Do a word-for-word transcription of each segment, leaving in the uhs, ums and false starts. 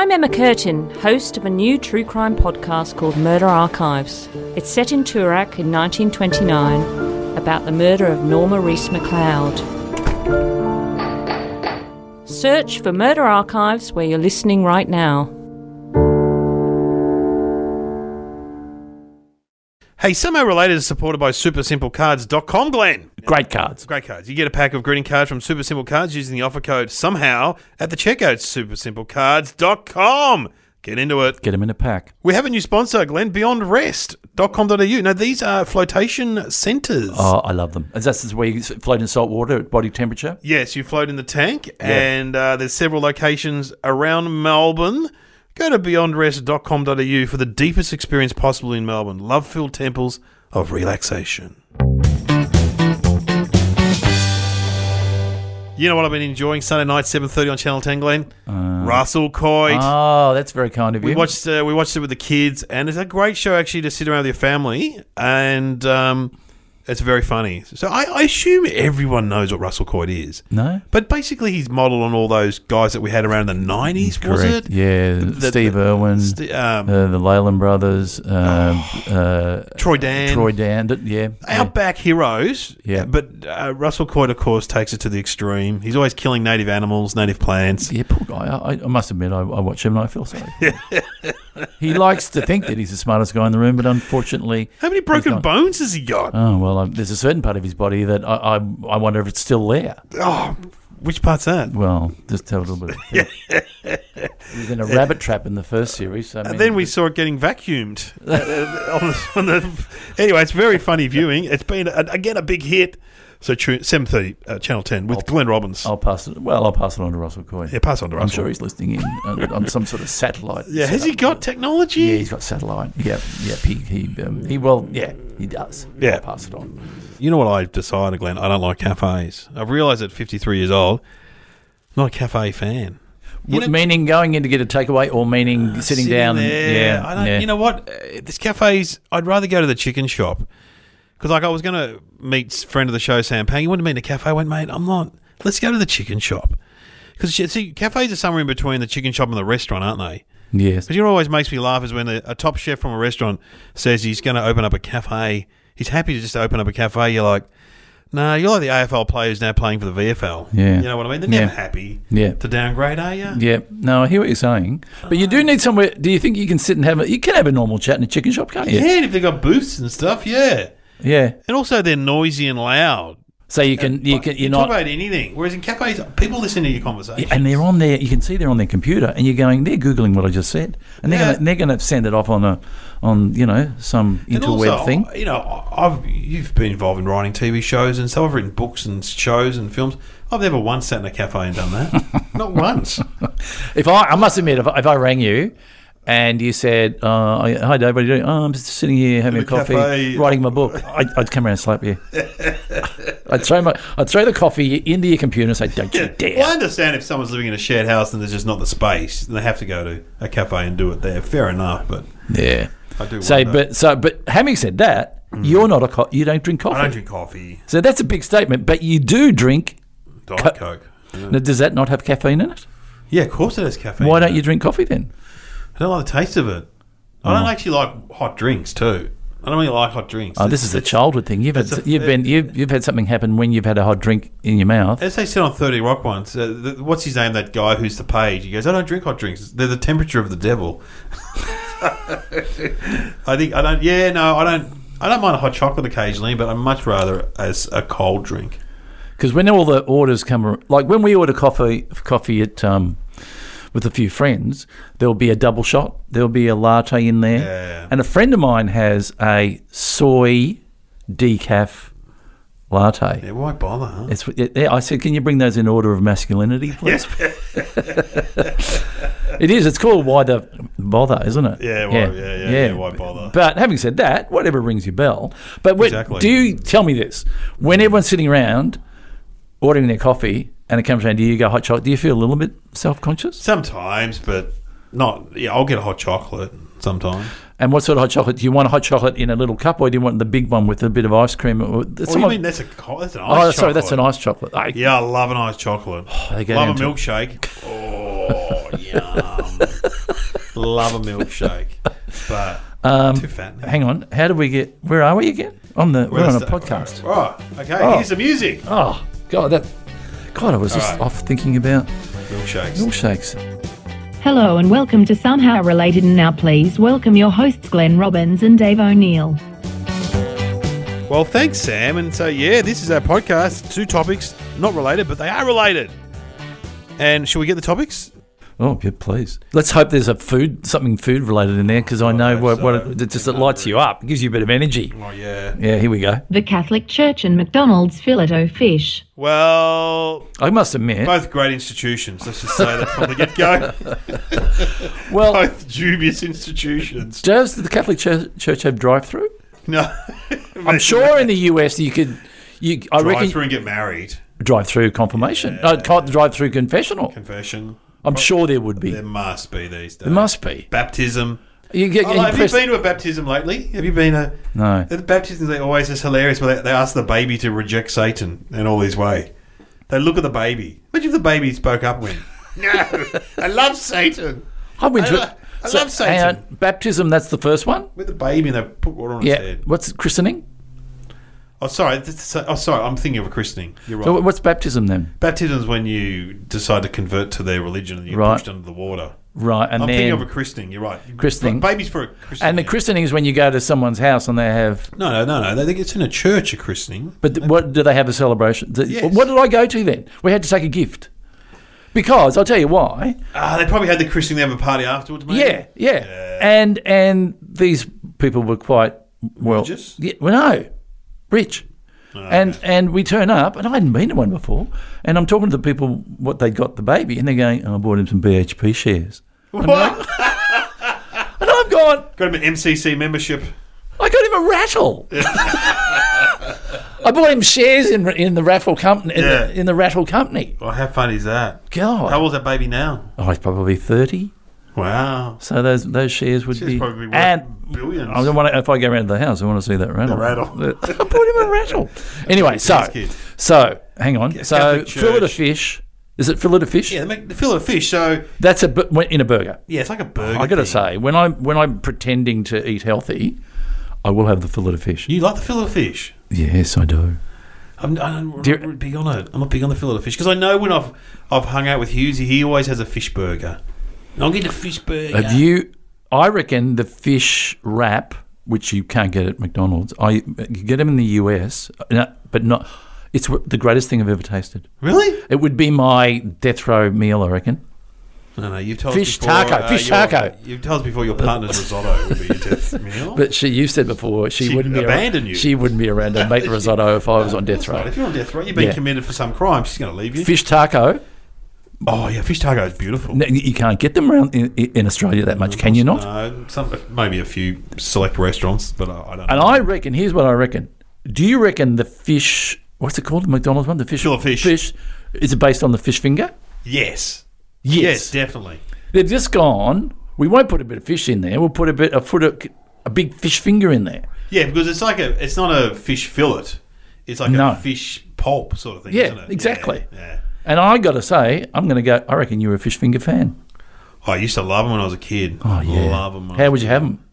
I'm Emma Curtin, host of a new true crime podcast called Murder Archives. It's set in Toorak in nineteen twenty-nine about the murder of Norma Reese McLeod. Search for Murder Archives where you're listening right now. Hey, Somehow Related is supported by super simple cards dot com, Glenn. Great cards. Great cards. You get a pack of greeting cards from Super Simple Cards using the offer code SOMEHOW at the checkout, super simple cards dot com. Get into it. Get them in a pack. We have a new sponsor, Glenn, beyond rest dot com dot a u. Now, these are flotation centres. Oh, I love them. Is that where you float in salt water at body temperature? Yes, you float in the tank, Yeah. and uh, there's several locations around Melbourne. Go to beyond rest dot com dot a u for the deepest experience possible in Melbourne. Love-filled temples of relaxation. You know what I've been enjoying? Sunday night, seven thirty on Channel ten, Glenn? Uh, Russell Coight. Oh, that's very kind of you. We watched uh, we watched it with the kids, and it's a great show actually to sit around with your family, and um, it's very funny. So I, I assume everyone knows what Russell Coight is. No? But basically he's modelled on all those guys that we had around in the nineties, was Correct. it? Yeah, The- Steve the- Irwin, St- um, uh, the Leyland brothers, uh, uh, Troy Dan. Troy Dan, th- yeah. yeah. Outback heroes. Yeah. But uh, Russell Coight, of course, takes it to the extreme. He's always killing native animals, native plants. Yeah, poor guy. I, I must admit, I, I watch him and I feel sorry. He likes to think that he's the smartest guy in the room, but unfortunately... How many broken bones has he got? Oh, well, um, there's a certain part of his body that I, I I wonder if it's still there. Oh, which part's that? Well, just tell a little bit. He was in a rabbit trap in the first series. I mean, And then we saw it getting vacuumed. uh, on the, on the, anyway, it's very funny viewing. It's been, a, again, a big hit. So seven thirty, uh, Channel ten, with I'll, Glenn Robbins. I'll pass it. Well, I'll pass it on to Russell Coight. Yeah, pass on to Russell. I'm sure he's listening in on, on some sort of satellite. Yeah, has he got technology? Yeah, he's got satellite. Yeah, yeah. He he, um, he well, yeah, he does. Yeah. I'll pass it on. You know what I've decided, Glenn? I don't like cafes. I've realised at fifty-three years old, I'm not a cafe fan. You What, know- meaning going in to get a takeaway, or meaning sitting, down? there. Yeah, I don't. yeah. You know what? Uh, this cafes. I'd rather go to the chicken shop because, like, I was going to meet friend of the show Sam Pang. He wanted to meet in a cafe. I went, mate, I'm not. Let's go to the chicken shop because see, cafes are somewhere in between the chicken shop and the restaurant, aren't they? Yes. Because you know what always makes me laugh is when a, a top chef from a restaurant says he's going to open up a cafe. He's happy to just open up a cafe. You're like, no, you're like the A F L players now playing for the V F L. Yeah. You know what I mean? They're Yeah. never happy Yeah. to downgrade, are you? Yeah. No, I hear what you're saying, but you do need somewhere. Do you think you can sit and have a? You can have a normal chat in a chicken shop, can't you? Yeah, and if they've got booths and stuff, yeah. Yeah. And also they're noisy and loud. So you can you can you're Talk not. about anything. Whereas in cafes, people listen to your conversation. And they're on there. You can see they're on their computer, and you're going. They're googling what I just said, and they're Yeah. going. They're going to send it off on a, on you know some And interweb also, thing. You know, I've you've been involved in writing T V shows and stuff. I've written books and shows and films. I've never once sat in a cafe and done that. Not once. If I, I must admit, if I, if I rang you, and you said, uh, "Hi, Dave, what are you doing?" "Oh, I'm just sitting here having In a the coffee, cafe." writing my book," I'd, I'd come around and slap you. I'd throw my, I'd throw the coffee into your computer and say, "Don't you dare!" Well, I understand if someone's living in a shared house and there's just not the space, and they have to go to a cafe and do it there. Fair enough, but Yeah. I do. So, wonder. but so, but having said that, you're not a co- you don't drink coffee. I don't drink coffee. So that's a big statement. But you do drink. Diet Co- Coke. Yeah. Now, does that not have caffeine in it? Yeah, of course it has caffeine. Why in don't it. you drink coffee then? I don't like the taste of it. I don't actually like hot drinks too. I don't really like hot drinks. Oh, this is a childhood thing. You've had, it's a- you've been you've, you've had something happen when you've had a hot drink in your mouth. As they said on thirty Rock once, uh, the, what's his name, that guy who's the page? He goes, I don't drink hot drinks. They're the temperature of the devil. I think, I don't, yeah, no, I don't, I don't mind a hot chocolate occasionally, but I'd much rather as a cold drink. Because when all the orders come, ar- like when we order coffee, coffee at um, with a few friends, there'll be a double shot, there'll be a latte in there, Yeah. and a friend of mine has a soy decaf latte. Yeah, why bother, huh? It's, it, yeah, I said, can you bring those in order of masculinity, please? It is. It's called Why the Bother, isn't it? Yeah, why- yeah, yeah, yeah, why bother? But having said that, whatever rings your bell. But when, Exactly. do you tell me this? When everyone's sitting around ordering their coffee and it comes around, do you go hot chocolate? Do you feel a little bit self-conscious? Sometimes, but not, yeah, I'll get a hot chocolate sometimes. And what sort of hot chocolate? Do you want a hot chocolate in a little cup, or do you want the big one with a bit of ice cream? Or, Oh, you mean that's, a, co- that's an ice chocolate? oh, sorry, that's an ice chocolate. I, Yeah, I love an iced chocolate. they go Love a down to- milkshake. Oh, yum. Love a milkshake, but Um, too fat now. hang on. How do we get? Where are we again? On the we're, We're on a sta- podcast. Right. Okay. Oh. Here's the music. Oh God, that God, I was just right. off thinking about Milkshakes. milkshakes. Hello and welcome to Somehow Related, and now please welcome your hosts Glenn Robbins and Dave O'Neill. Well, thanks, Sam. And so, yeah, this is our podcast. Two topics, not related, but they are related. And shall we get the topics? Oh, yeah, please. Let's hope there's a food, something food related in there, because I know hope what, what so. it, it just it lights you up. It gives you a bit of energy. Oh, yeah. Yeah, here we go. The Catholic Church and McDonald's Filet-O-Fish. Well, I must admit, both great institutions. Let's just say that from the get-go. well, Both dubious institutions. does the Catholic Church, Church have drive-through? No. I'm sure in the U S you could, you I Drive reckon through and get married. drive-through confirmation, Yeah. no, can't drive-through confessional. Confession. I'm sure there would be. There must be these days. There must be. Baptism. You get Oh, have you impressed. been to a baptism lately? Have you been a... No. The baptisms are always just hilarious where they, they ask the baby to reject Satan in all his way. They look at the baby. Imagine if the baby spoke up and went, no, I love Satan. I went to. I lo- I love Satan. hang on, baptism. That's the first one. With the baby and they put water on his Yeah. head. What's christening? Oh, sorry. that's- Oh, sorry. I'm thinking of a christening. You're right. So what's baptism then? Baptism is when you decide to convert to their religion and you're Right. pushed under the water. Right, and I'm then thinking of a christening. You're right. Christening. Babies for a christening. and the yeah. christening is when you go to someone's house and they have. No, no, no, no. They think it's in a church, a christening. But th- what do they have a celebration? The- Yes. What did I go to then? We had to take a gift because I'll tell you why. Ah, they probably had the christening. They have a party afterwards, maybe. Yeah, yeah, Yeah. and and these people were quite well. Religious? Yeah, well, no, rich. And and we turn up, and I hadn't been to one before. And I'm talking to the people what they got the baby, and they're going, oh, "I bought him some B H P shares." What? And I've gone, Got him an M C C membership. I got him a rattle. I bought him shares in in the raffle company. In, Yeah. the, in the rattle company. Oh, how fun is that? God, How old's that baby now? oh, he's probably thirty. Wow. So those those shares would She's be probably worth and. billions. I don't want to, if I go around the house, I want to see that rattle. rattle. I bought him a rattle. Anyway, so Nice kid. so hang on. So Catholic fillet of Church. fish. Is it fillet of fish? Yeah, they make the fillet of fish. So That's a bu- in a burger. yeah, it's like a burger. I got to thing. say, when I'm when I'm pretending to eat healthy, I will have the fillet of fish. You like the fillet of fish? Yes, I do. I'm, I'm Do you- not big on it. I'm not big on the fillet of fish because I know when I've I've hung out with Hughes, he always has a fish burger. I'll get a fish burger. Have you? I reckon the fish wrap, which you can't get at McDonald's, I you get them in the U S, no, but not. It's the greatest thing I've ever tasted. Really? It would be my death row meal, I reckon. No, no. You've told Fish us before, taco, uh, fish your- taco. You've told us before your partner's risotto would be your death meal. But she, you said before, she, She'd wouldn't be abandon around, you. She wouldn't be around to make the risotto if I was on death That's right. row. If you're on death row, you've been Yeah. committed for some crime. She's going to leave you. Fish taco, Oh yeah, fish taco is beautiful. no, you can't get them around in, in Australia that much, can you not? No, some maybe a few select restaurants, but I, I don't. And know. I reckon, here's what I reckon. Do you reckon the fish, what's it called, the McDonald's one? The fish Fillet of fish. Fish, is it based on the fish finger? yes, Yes. yes, definitely. They've just gone, we won't put a bit of fish in there, we'll put a bit, a foot of, a big fish finger in there. Yeah, because it's like a, it's not a fish fillet. It's like No. a fish pulp sort of thing. Yeah, isn't it? exactly. Yeah, yeah. And I got to say, I'm going to go, I reckon you're a fish finger fan. Oh, I used to love them when I was a kid. Oh, yeah. Love them. How would you have them?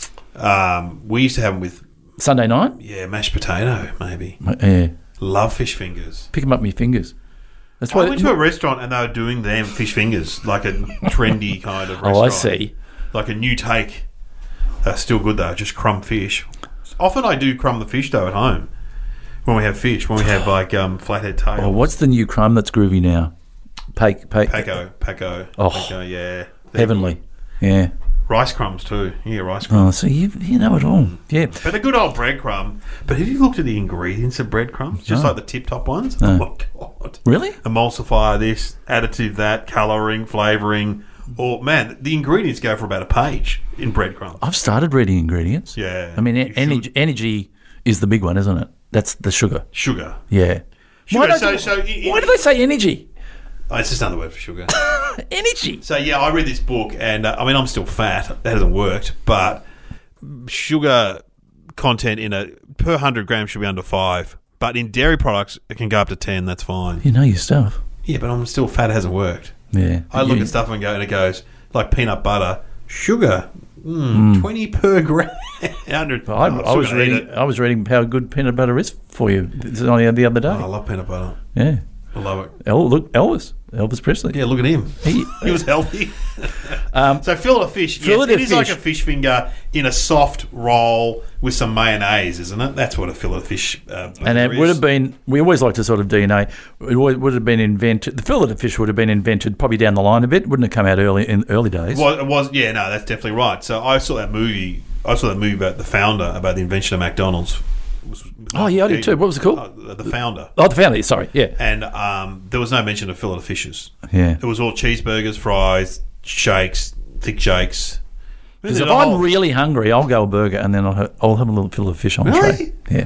Um, we used to have them with Sunday night? yeah mashed potato, maybe. Yeah. Love fish fingers. Pick them up with your fingers. That's I why. went to a restaurant and they were doing them fish fingers, like a trendy kind of restaurant. Oh, I see. Like a new take. They're still good though, just crumb fish. Often I do crumb the fish though at home when we have fish, when we have like um, flathead tail. Oh, what's the new crumb that's groovy now? Pake, pake, Paco, Paco. Oh. Paco, yeah. They're heavenly. Yeah. good. Rice crumbs too. Yeah, rice crumbs. Oh, so you you know it all. Yeah. But a good old breadcrumb. But have you looked at the ingredients of breadcrumbs? Just No. like the tip-top ones? No. Oh, my God. Really? Emulsifier this, additive that, colouring, flavouring. Or, man, the ingredients go for about a page in breadcrumbs. I've started reading ingredients. Yeah. I mean, you e- energy, energy is the big one, isn't it? That's the sugar. Sugar. Yeah. Sugar, don't so- you- so you- why do they say energy? Oh, it's just another word for sugar. Energy. So, yeah, I read this book, and, uh, I mean, I'm still fat. That hasn't worked. But sugar content in a per one hundred grams should be under five. But in dairy products, it can go up to ten. That's fine. You know your stuff. Yeah, but I'm still fat. It hasn't worked. Yeah. I look You- at stuff and go, and it goes like peanut butter, Sugar, mm, twenty per gram. Hundred. I, I was reading. I was reading how good peanut butter is for you. It's only the other day. Oh, I love peanut butter. Yeah, I love it. El, look, Elvis, Elvis Presley. Yeah, look at him. He, He was healthy. um, So fillet of fish. Fillet Yes, of it is like fish. a fish finger in a soft roll with some mayonnaise, isn't it? That's what a fillet of fish. Uh, and it burger would is. have been. We always like to sort of D N A. It always would have been invented. The fillet of fish would have been invented probably down the line a bit. Wouldn't have come out early in early days. Well, it was. Yeah, no, that's definitely right. So I saw that movie. I saw that movie about the founder, about the invention of McDonald's. It was- Oh, yeah, I did too. What was it called? Uh, the founder. Oh, the family. Sorry. Yeah. And um, there was no mention of fillet of fishes. Yeah. It was all cheeseburgers, fries, shakes, thick shakes. Because if I'm really hungry, I'll go a burger and then I'll have, I'll have a little fillet of fish on the Really? tray. Yeah.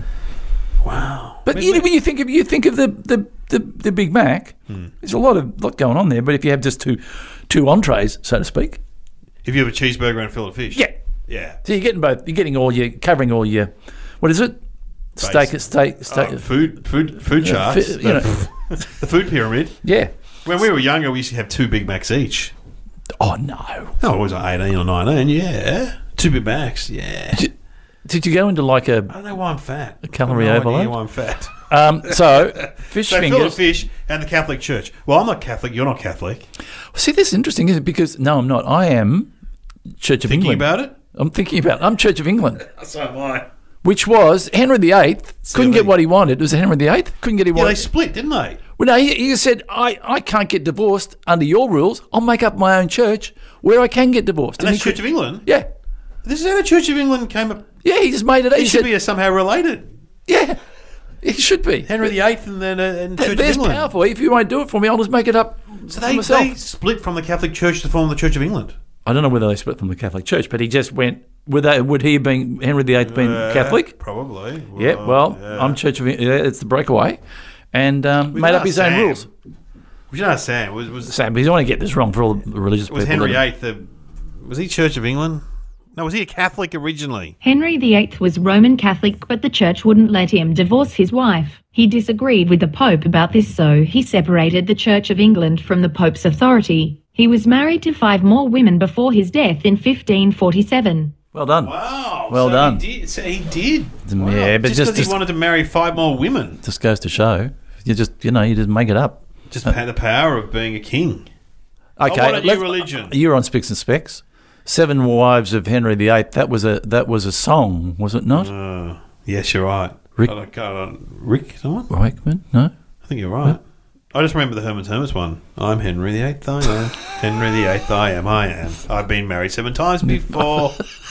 Wow. But Maybe- you know, when you think of you think of the the, the, the Big Mac, Hmm. there's a lot of lot going on there. But if you have just two two entrees, so to speak, If you have a cheeseburger and a fillet of fish. yeah. Yeah. So you're getting both. You're getting all your covering all your what is it? Steak, Base. steak, steak. Oh, food, food, food Yeah, charts. fi- you know. the food pyramid. Yeah. When we were younger, we used to have two Big Macs each. Oh no. Oh, it was like eighteen or nineteen. Yeah, two Big Macs. Yeah. Did, did you go into like a I don't know why I'm fat. A calorie I overload? why I'm fat. um? So fish So fillet of fingers. fish and the Catholic Church. Well, I'm not Catholic. You're not Catholic. See, this is interesting, isn't it? Because no, I'm not. I am Church of Thinking England. about it? I'm thinking about. I'm Church of England. So am I. Which was Henry the Eighth couldn't Silly. get what he wanted. It was Henry the Eighth couldn't get what he Yeah, they wanted. split, didn't they? Well, no, he, he said, I, I can't get divorced under your rules. I'll make up my own church where I can get divorced. And And that's he Church could- of England. Yeah. This is how the Church of England came up. Yeah, he just made it up. It He should said, be somehow related. yeah, it should be. Henry the Eighth and then uh, and Th- Church of There's England. powerful. If you won't do it for me, I'll just make it up So for they, myself. they split from the Catholic Church to form the Church of England. I don't know whether they split from the Catholic Church, but he just went, would, they, would he have been, Henry the Eighth been Uh, Catholic? Probably. Yeah, well, yeah. I'm Church of England. Yeah, it's the breakaway. And um, We made can up ask his own Sam. rules. We should ask Sam. Was, was, Sam, but you don't want to get this wrong for all the religious was people. Henry that- Eighth the, was he Church of England? No, was he a Catholic originally? Henry the Eighth was Roman Catholic, but the church wouldn't let him divorce his wife. He disagreed with the Pope about this, so he separated the Church of England from the Pope's authority. He was married to five more women before his death in fifteen forty-seven. Well done. Wow. Well so done. He did. So he did. Yeah, Wow. but just just- because just- he wanted to marry five more women. Just goes to show. You just, you know, you just make it up. Just had the power of being a king. Okay, I want a new let's- religion. You're on Spicks and Specs. Seven Wives of Henry the Eighth. That was a that was a song, was it not? Uh, yes, you're right. Rick- I don't- I don't- Rick, someone? Wakeman? No. I think you're right. I just remember the Herman's Hermits one. I'm Henry the Eighth, I am. Henry the Eighth, I am, I am. I've been married seven times before.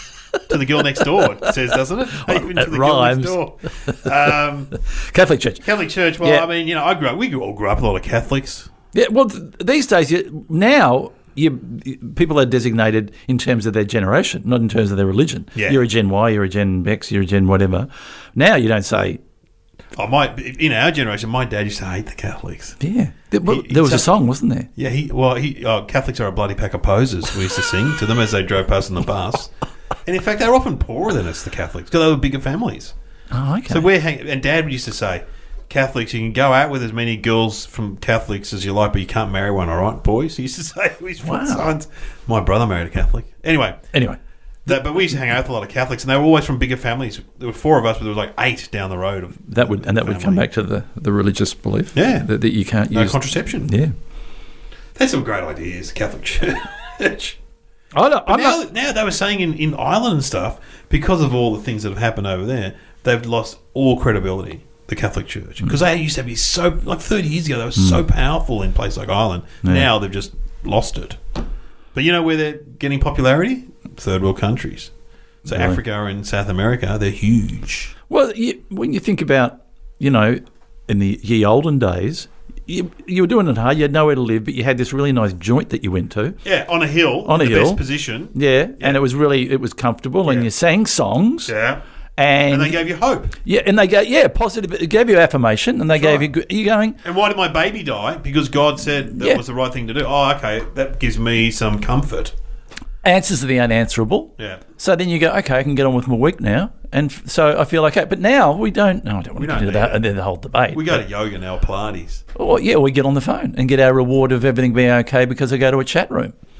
To the girl next door, it says, doesn't it? Even it to the rhymes. girl next door. Um, Catholic Church. Catholic Church, well, Yeah. I mean, you know, I grew up, we all grew up with a lot of Catholics. Yeah. Well, th- these days, you, now you people are designated in terms of their generation, not in terms of their religion. Yeah. You're a Gen Y. You're a Gen X. You're a Gen whatever. Now you don't say. Oh, my, in our generation, my dad used to hate the Catholics. Yeah. There, well, He- he there was a said- song, wasn't there? Yeah, he well, he oh, Catholics are a bloody pack of posers. We used to sing to them as they drove past on the bus, and in fact, they were often poorer than us, the Catholics, because they were bigger families. Oh, okay. So we're hang- and Dad used to say, Catholics, you can go out with as many girls from Catholics as you like, but you can't marry one. All right, boys. He used to say to his four Wow. sons. My brother married a Catholic. Anyway, anyway. that, but we used to hang out with a lot of Catholics, and they were always from bigger families. There were four of us, but there was like eight down the road of That would and that would come family. back to the, the religious belief. Yeah. That, that you can't No use contraception. Yeah. There's some great ideas, the Catholic Church. I don't, But I'm now, not, now they were saying in, in Ireland and stuff, because of all the things that have happened over there, they've lost all credibility, the Catholic Church. Because they used to be so, like thirty years ago, they were so powerful in a place like Ireland. Yeah. Now they've just lost it. But you know where they're getting popularity? Third world countries. So Right. Africa and South America, they're huge. well, you, when you think about, you know, in the ye olden days, you, you were doing it hard. You had nowhere to live, but you had this really nice joint that you went to. Yeah, on a hill, On a the hill. best position. Yeah, and it was really it was comfortable, and Yeah. you sang songs, Yeah. and, And they gave you hope. yeah, and they gave yeah positive. It gave you affirmation, and they That's gave right. you good. You going? And why did my baby die? Because God said that Yeah. was the right thing to do. Oh, okay, that gives me some comfort. Answers to the unanswerable. Yeah. So then you go, okay, I can get on with my week now, and f- so I feel okay. But now we don't. No, I don't want We to don't get into need that it. and the whole debate. We go but- to yoga now, Pilates. Well, yeah, we get on the phone and get our reward of everything being okay because I go to a chat room. Yeah.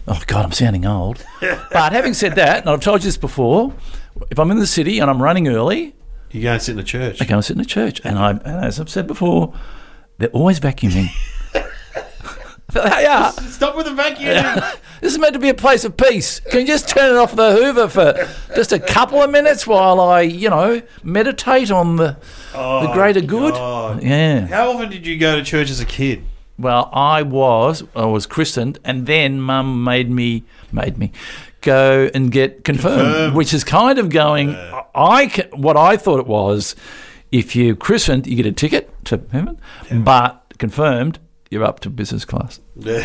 Oh, God, I'm sounding old. But having said that, and I've told you this before, if I'm in the city and I'm running early, You go and sit in the church. I go and sit in the church. And, I, and as I've said before, they're always vacuuming. They are. Stop with the vacuuming. This is meant to be a place of peace. Can you just turn it off the Hoover for just a couple of minutes while I, you know, meditate on the Oh, the greater good? God. Yeah. How often did you go to church as a kid? Well, I was I was christened, and then Mum made me made me go and get confirmed, Confirmed. which is kind of going. I ca- what I thought it was, if you christened, you get a ticket to heaven, but confirmed, you're up to business class. Yeah.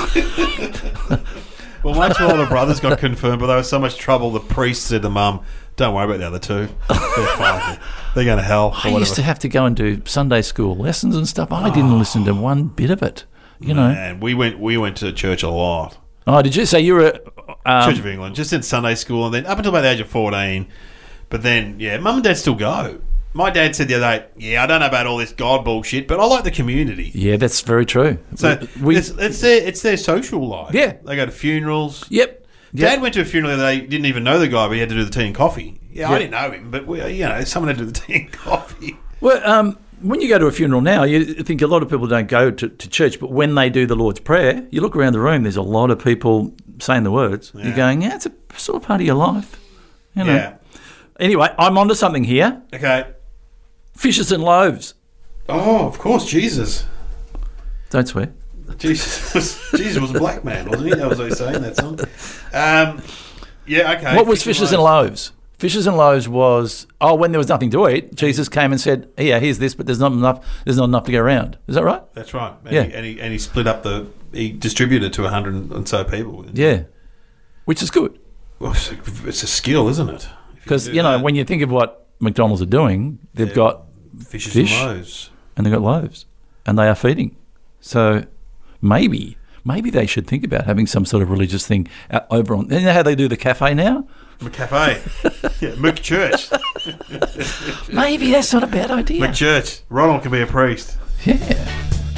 Well, my two older brothers got confirmed, but there was so much trouble. The priest said to Mum, "Don't worry about the other two. They're fine. They're going to hell." Or I whatever. used to have to go and do Sunday school lessons and stuff. I didn't listen to one bit of it. You know. Man, we went we went to church a lot. Oh, did you say you were? Um, Church of England, just in Sunday school, and then up until about the age of fourteen. But then, yeah, Mum and Dad still go. My dad said the other day, "Yeah, I don't know about all this God bullshit, but I like the community." yeah, that's very true. So we, it's, it's their it's their social life. Yeah. They go to funerals. yep. Dad Yep. went to a funeral the other day. Didn't even know the guy, but he had to do the tea and coffee. Yeah, I Yep. didn't know him, but we, you know, someone had to do the tea and coffee. Well, um, when you go to a funeral now, you think a lot of people don't go to, to church, but when they do the Lord's Prayer, you look around the room, there's a lot of people saying the words. Yeah. You're going, yeah, it's a sort of part of your life. You know. Yeah. Anyway, I'm onto something here. Okay. Fishes and loaves. Oh, of course, Jesus. Don't swear. Jesus was, Jesus was a black man, wasn't he? That was what he was saying in that song. Um, yeah, okay. What was fishes and loaves? Fishes and loaves was, oh, when there was nothing to eat, Jesus came and said, "Yeah, here's this, but there's not enough. There's not enough to go around." Is that right? That's right. And Yeah. He, and, he, and he split up the... He distributed to a hundred and so people. Yeah, which is good Well, it's, a, it's a skill, isn't it? If because do you know that. when you think of what McDonald's are doing, they've Yeah. got Fishes fish. and loaves. and they've got loaves, and they are feeding. So maybe, maybe they should think about having some sort of religious thing out over on. You know how they do the cafe now? McCafe. Yeah, McChurch. Maybe that's not a bad idea. McChurch. Ronald can be a priest. Yeah.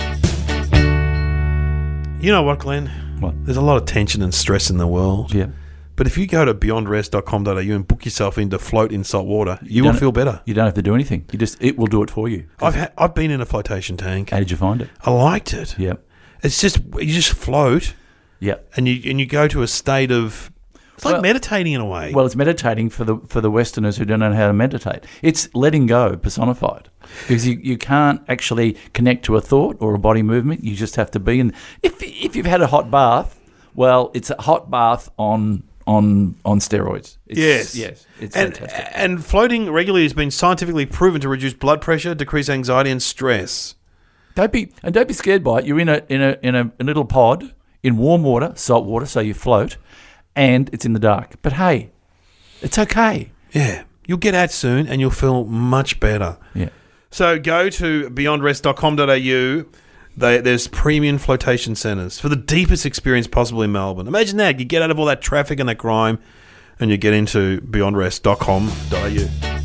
You know what, Glenn? What? There's a lot of tension and stress in the world. Yeah. But if you go to beyond rest dot com dot a u and book yourself in to float in salt water, you, will don't- feel better. You don't have to do anything. You just it will do it for you. I've ha- I've been in a flotation tank. How did you find it? I liked it. Yeah. It's just you just float Yeah. and you and you go to a state of it's like Well- meditating in a way. Well, it's meditating for the for the Westerners who don't know how to meditate. It's letting go personified, because you, you can't actually connect to a thought or a body movement. You just have to be in. If if you've had a hot bath, well, it's a hot bath on on on steroids. It's, Yes. yes, it's and fantastic. and floating regularly has been scientifically proven to reduce blood pressure, decrease anxiety and stress. Don't be and don't be scared by it. You're in a in a in a, a little pod in warm water, salt water, so you float, and it's in the dark. But hey, it's okay. Yeah. You'll get out soon and you'll feel much better. Yeah. So go to beyond rest dot com dot a u. They, there's premium flotation centres for the deepest experience possible in Melbourne. Imagine that. You get out of all that traffic and that crime and you get into beyond rest dot com dot a u.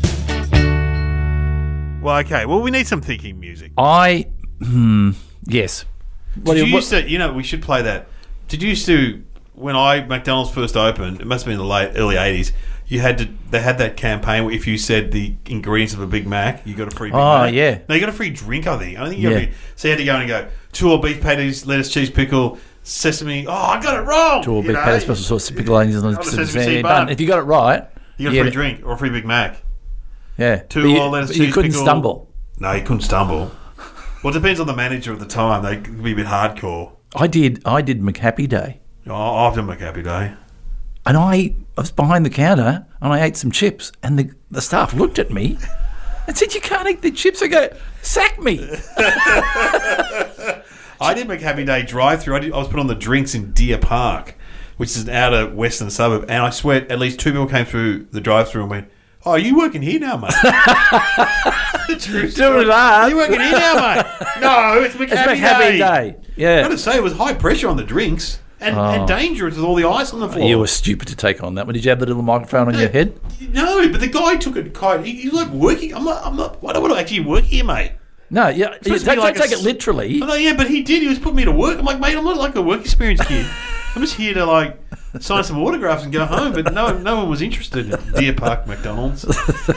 Well, okay. Well, we need some thinking music. I hmm, yes. What Did do you you- used to, you know, we should play that. Did you used to, when I, McDonald's first opened, it must have been in the late, early eighties, you had to, they had that campaign where if you said the ingredients of a Big Mac, you got a free Big Oh, Mac. yeah. No, you got a free drink, I think. I think you got Yeah. a, so you had to go in and go, two all beef patties, lettuce, cheese, pickle, sesame. Oh, I got it wrong. Two all you big know? patties, special sauce, pickle onions, and the sesame seed bun. bun. If you got it right, You got a yeah, free drink or a free Big Mac. Yeah, Two But you, all lettuce, but you cheese, couldn't pickle. stumble. No, you couldn't stumble. Well, it depends on the manager of the time. They could be a bit hardcore. I did. I did McHappy Day, Oh, I've done McHappy Day. and I, I was behind the counter and I ate some chips, and the the staff looked at me and said, "You can't eat the chips." I go, "Sack me." I did McHappy Day drive-through. I, did, I was put on the drinks in Deer Park, which is an outer western suburb, and I swear at least two people came through the drive-through and went, "Oh, are you working here now, mate?" True story. Doing that. Are you working here now, mate? No, it's McHappy, It's McHappy Day. Day. I Yeah. got to say, it was high pressure on the drinks and, and dangerous with all the ice on the floor. You were stupid to take on that one. Did you have the little microphone on your head? No, but the guy took it quite. He, he's like working. I'm not. I'm not. I don't want to actually work here, mate. No, yeah. You supposed to don't be like don't a take it s- literally. I'm like, yeah, but he did. He was putting me to work. I'm like, mate, I'm not like a work experience kid. I'm just here to like sign some autographs and go home. But no, no one was interested in Deer Park McDonald's.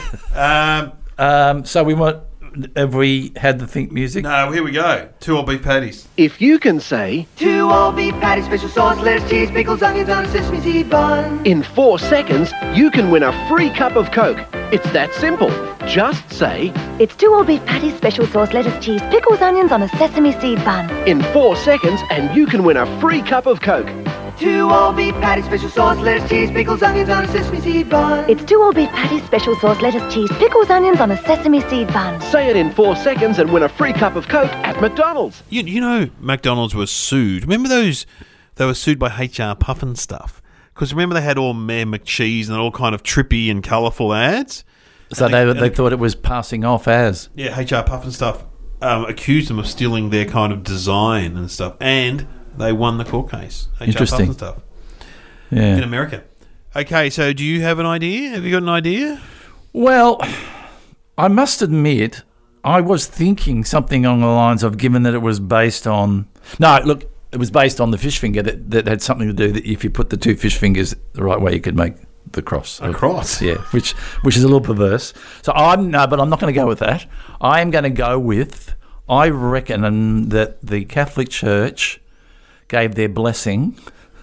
Um, Um, so we want. Have we had the think music? no, here we go. Two all beef patties. If you can say Two all beef patties, special sauce, lettuce, cheese, pickles, onions on a sesame seed bun. in four seconds, you can win a free cup of Coke. It's that simple. Just say It's two all beef patties, special sauce, lettuce, cheese, pickles, onions on a sesame seed bun. in four seconds and you can win a free cup of Coke. Two all beef patties, special sauce, lettuce, cheese, pickles, onions on a sesame seed bun. It's two all beef patties, special sauce, lettuce, cheese, pickles, onions on a sesame seed bun. Say it in four seconds and win a free cup of Coke at McDonald's. You, you know, McDonald's was sued. Remember those? They were sued by H R Puffin stuff. Because remember they had all Mayor McCheese and all kind of trippy and colourful ads. So And they the- they and the- thought it was passing off as. Yeah, H R Puffin stuff um, accused them of stealing their kind of design and stuff, and they won the court case. H R Interesting. Puffin stuff in Yeah. America. Okay, so do you have an idea? Have you got an idea? Well, I must admit, I was thinking something along the lines of, given that it was based on. No, look, it was based on the fish finger that, that had something to do that if you put the two fish fingers the right way, you could make the cross. A cross? Yeah, which which is a little perverse. So I'm no, but I'm not going to go with that. I am going to go with. I reckon that the Catholic Church gave their blessing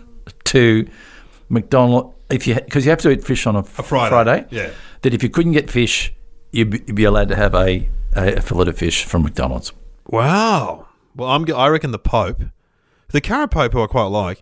to McDonald if you because you have to eat fish on a, A Friday, yeah. That if you couldn't get fish, you'd be, you'd be allowed to have a, a, a fillet of fish from McDonald's. Wow. Well, I'm. I reckon the Pope, the current Pope, who I quite like,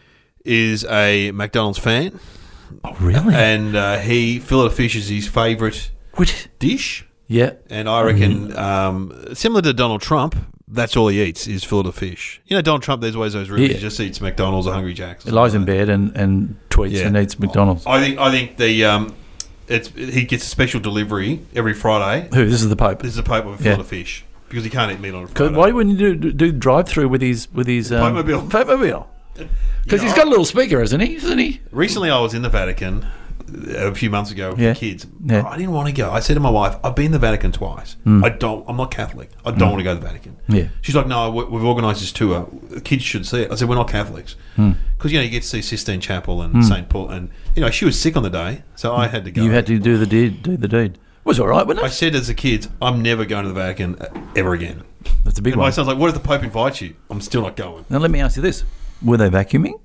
is a McDonald's fan, Oh, really? and uh, he fillet of fish is his favourite Which? dish. Yeah. And I reckon, um, similar to Donald Trump, that's all he eats is fillet of fish. You know, Donald Trump, there's always those rumours Yeah. he just eats McDonald's or Hungry Jack's. He lies in bed and, and tweets Yeah. and eats McDonald's. I think I think the um, it's he gets a special delivery every Friday. Who? This is the Pope. This is a Pope with a fillet Yeah. of fish because he can't eat meat on a 'Cause Friday. why wouldn't you do, do drive-through with his with his um, Pope-mobile. Pope-mobile? Because Yeah, he's I- got a little speaker, hasn't he? Isn't he? Recently, I was in the Vatican a few months ago with Yeah. the kids. Yeah. I didn't want to go. I said to my wife, "I've been to the Vatican twice. I don't. I'm not Catholic. I don't want to go to the Vatican." Yeah. She's like, "No, we- we've organised this tour. The kids should see it." I said, "We're not Catholics because you know you get to see Sistine Chapel and Saint Paul, and you know she was sick on the day, so I had to go." You had to do the deed. Do the deed. Was all right, wasn't I it? said as a kid, "I'm never going to the Vatican uh, ever again." That's a big And my one. son's like, "What if the Pope invites you?" I'm still not going. Now let me ask you this: were they vacuuming?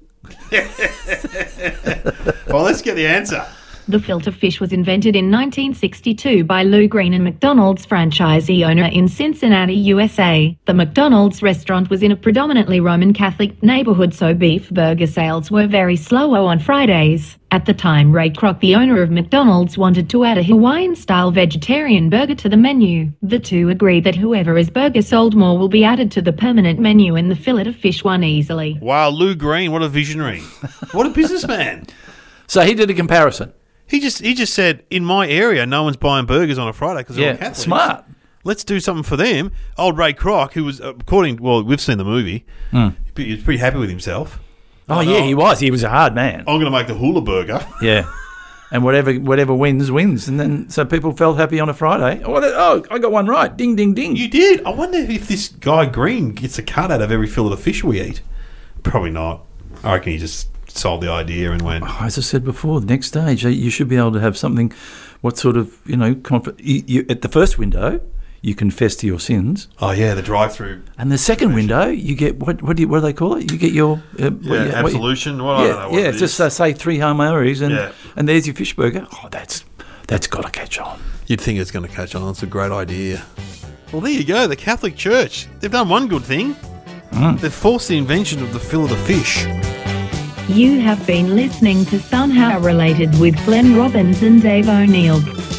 Well, let's get the answer. The filter fish was invented in nineteen sixty-two by Lou Green, and McDonald's franchisee owner in Cincinnati, U S A. The McDonald's restaurant was in a predominantly Roman Catholic neighborhood, so beef burger sales were very slow on Fridays. At the time, Ray Kroc, the owner of McDonald's, wanted to add a Hawaiian-style vegetarian burger to the menu. The two agreed that whoever has burger sold more will be added to the permanent menu, and the fillet of fish won easily. Wow, Lou Green, what a visionary! What a businessman! So he did a comparison. He just he just said, in my area, no one's buying burgers on a Friday because they're all Yeah, Catholics. smart. Let's do something for them. Old Ray Kroc, who was, according, well, we've seen the movie, he was pretty happy with himself. Oh Like, yeah, he was. He was a hard man. I'm going to make the hula burger. Yeah. And whatever whatever wins, wins. And then so people felt happy on a Friday. Oh, that- oh I got one right. Ding, ding, ding. You did. I wonder if this guy Green gets a cut out of every fillet of fish we eat. Probably not. I reckon he just sold the idea and went, As I said before, the next stage, uh, you should be able to have something, what sort of, you know, conf- you, you, at the first window, you confess to your sins. oh, yeah, the drive-through. And the second window, you get, what what do, you, what do they call it? You get your... Uh, what Yeah, you- what you- absolution. Well, I don't know yeah, what yeah it just is. uh, say three Hail Marys and, Yeah. and there's your fish burger. Oh, that's that's got to catch on. You'd think it's going to catch on. It's a great idea. Well, there you go. The Catholic Church. They've done one good thing. They've forced the invention of the fillet of fish. You have been listening to Somehow Related with Glenn Robbins and Dave O'Neill.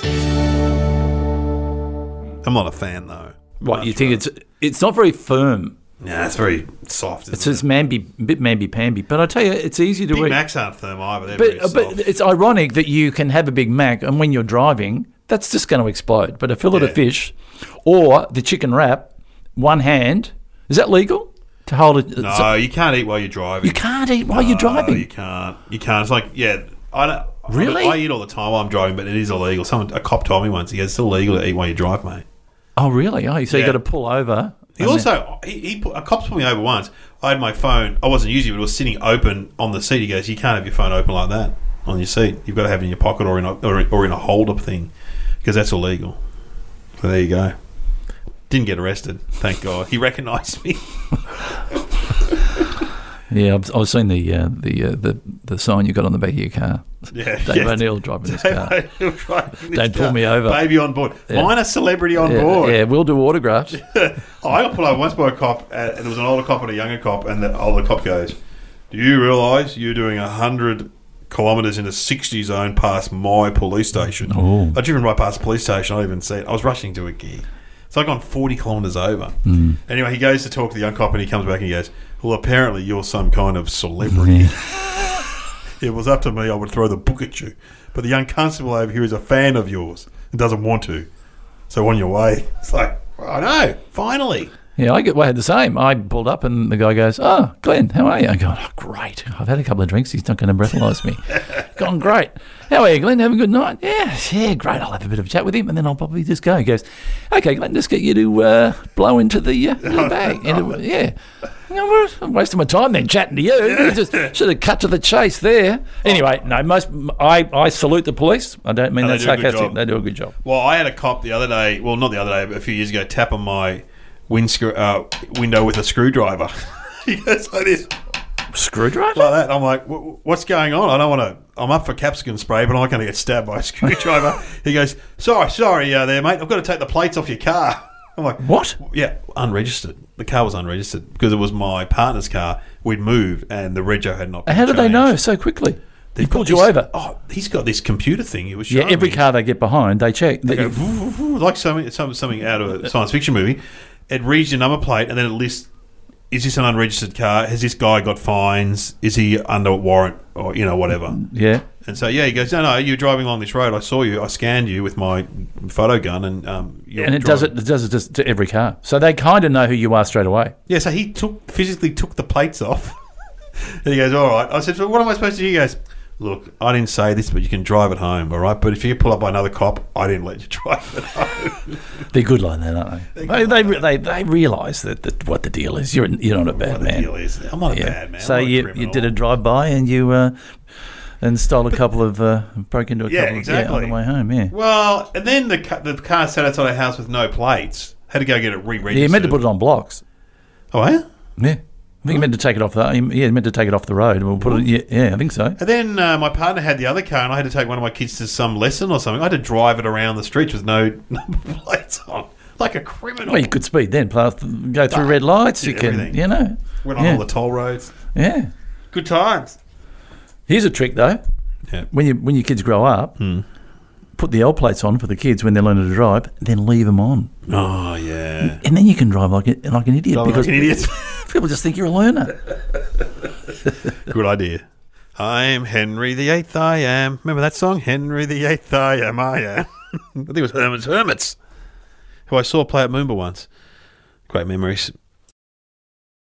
I'm not a fan, though. What, Much you think rather- it's it's not very firm. Nah, it's very soft. Isn't It's it? it's mamby, a bit mamby-pamby. But I tell you, it's easy to Big eat. Macs aren't firm either. They're very But, soft. but it's ironic that you can have a Big Mac and when you're driving, that's just going to explode. But a fillet Yeah. of fish or the chicken wrap, one hand, is that legal? To hold it? no, so- you can't eat while you're driving. you can't eat while you're No, driving. you can't. You can't. It's like, yeah, I don't. Really? I, I eat all the time while I'm driving, but it is illegal. Someone, a cop told me once, he goes, it's illegal to eat while you drive, mate. Oh, really? Oh, so Yeah. you got to pull over. He and also, he, he put, a cop's put me over once. I had my phone. I wasn't using it, but it was sitting open on the seat. He goes, "You can't have your phone open like that on your seat. You've got to have it in your pocket or in a, or, or in a holder thing, because that's illegal." So there you go. Didn't get arrested, thank God. He recognised me. Yeah, I've, I've seen the uh, the, uh, the the sign you got on the back of your car. Yeah, Dave yeah. O'Neill driving this Dave car. O'Neill driving this Don't pull car. me over. Baby on board. Yeah. Minor celebrity on yeah, board. Yeah, we'll do autographs. Oh, I got pulled over once by a cop, uh, and there was an older cop and a younger cop, and the older cop goes, "Do you realise you're doing one hundred kilometres in a sixty zone past my police station?" Oh. I'd driven right past the police station. I didn't even see it. I was rushing to a gig. So I'd gone forty kilometres over. Mm. Anyway, he goes to talk to the young cop, and he comes back and he goes, "Well, apparently you're some kind of celebrity." If it was up to me, I would throw the book at you. But the young constable over here is a fan of yours and doesn't want to. So on your way. It's like, I know, finally. Yeah, I get. Well, I had the same. I pulled up and the guy goes, "Oh, Glenn, how are you?" I go, "Oh, great. I've had a couple of drinks. He's not going to breathalyse me." Gone great. "How are you, Glenn? Have a good night?" "Yeah, yeah, great. I'll have a bit of a chat with him and then I'll probably just go." He goes, "Okay, Glenn, just get you to uh, blow into the, uh, the bag." And it, yeah. You know, well, I'm wasting my time then chatting to you. You just should have cut to the chase there. Anyway, no, most I, I salute the police. I don't mean No, that they do a good sarcastic. job. They do a good job. Well, I had a cop the other day, well, not the other day, but a few years ago, tap on my windscre- uh, window with a screwdriver. He goes like this, Screwdriver? like that. I'm like, "Wh- what's going on? I don't want to, I'm up for capsicum spray, but I'm not going to get stabbed by a screwdriver." He goes, sorry, sorry uh, there, mate. I've got to take the plates off your car. I'm like, What? Yeah, unregistered. The car was unregistered because it was my partner's car. We'd moved and the rego had not been How did they changed. know so quickly? He They've pulled got you this- over. Oh, he's got this computer thing. He was Yeah, showing every me. car they get behind, they check. They They- go, "Voo, voo, voo," like something, some- something out of a science fiction movie. It reads your number plate and then it lists, is this an unregistered car? Has this guy got fines? Is he under warrant or, you know, whatever? yeah. And so, yeah, he goes, no, no, you're driving along this road. I saw you. I scanned you with my photo gun and um, you're And it does driving." it, it does it just to every car. So they kind of know who you are straight away. Yeah, so he took physically took the plates off. And he goes, all right. I said, so what am I supposed to do? He goes, look, I didn't say this, but you can drive it home, all right? But if you get pulled up by another cop, I didn't let you drive it home. They're good like that, aren't they? They they, they, they realise that, that what the deal is. You're you're not a bad What the man. deal is. I'm not a Yeah. bad man. So I'm not a you, you criminal. did a drive by and you uh, and stole a couple of uh, broke into a Yeah, couple exactly. of yeah, on the way home. Yeah. Well, and then the ca- the car sat outside our house with no plates. Had to go get it re-registered. Yeah, you meant to put it on blocks. Oh, yeah? Yeah. I think you meant to take it off the yeah, you meant to take it off the road and we'll put it yeah, yeah, I think so. And then uh, my partner had the other car, and I had to take one of my kids to some lesson or something. I had to drive it around the streets with no number plates on, like a criminal. Well, you could speed then, plus go through red lights. did You can, everything. you know. Went on yeah. all the toll roads. Yeah. Good times. Here's a trick though. Yeah. When you when your kids grow up, put the L plates on for the kids when they're learning to drive, then leave them on, Oh, yeah. and then you can drive like a, like an idiot Drive like because an idiot. people just think you're a learner. Good idea. I'm Henry the Eighth, I am. Remember that song? Henry the Eighth, I am, I am. I think it was Herman's Hermits, who I saw play at Moomba once. Great memories.